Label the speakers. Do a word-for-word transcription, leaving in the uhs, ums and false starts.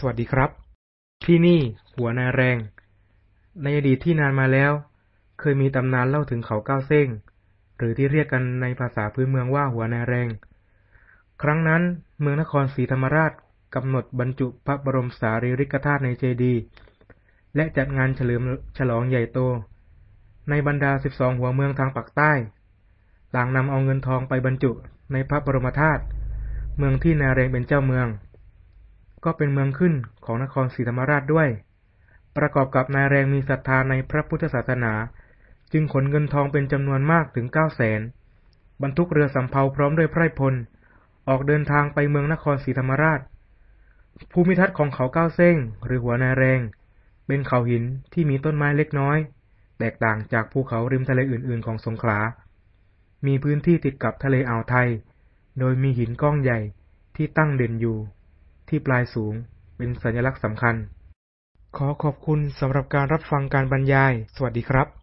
Speaker 1: วัสดีครับที่นี่หัวนาแรงในอดีตที่นานมาแล้วเคยมีตำนานเล่าถึงเขาเก้าเซ้งหรือที่เรียกกันในภาษาพื้นเมืองว่าหัวนาแรงครั้งนั้นเมืองนครศรีธรรมราชกำหนดบรรจุพระบรมสารีริกธาตุในเจดีย์และจัดงานเฉลิมฉลองใหญ่โตในบรรดาสิบสองหัวเมืองทางปากใต้ต่างนำเอาเงินทองไปบรรจุในพระบรมธาตุเมืองที่นาแรงเป็นเจ้าเมืองก็เป็นเมืองขึ้นของนครศรีธรรมราชด้วยประกอบกับนาแรงมีศรัทธาในพระพุทธศาสนาจึงขนเงินทองเป็นจำนวนมากถึงเก้าแสนบรรทุกเรือสำเภาพร้อมด้วยไพร่พลออกเดินทางไปเมืองนครศรีธรรมราชภูมิทัศน์ของเขาเก้าเซ้งหรือหัวนาแรงเป็นเขาหินที่มีต้นไม้เล็กน้อยแตกต่างจากภูเขาริมทะเลอื่นๆของสงขลามีพื้นที่ติดกับทะเลอ่าวไทยโดยมีหินก้อนใหญ่ที่ตั้งเด่นอยู่ที่ปลายสูงเป็นสัญลักษณ์สำคัญขอขอบคุณสำหรับการรับฟังการบรรยายสวัสดีครับ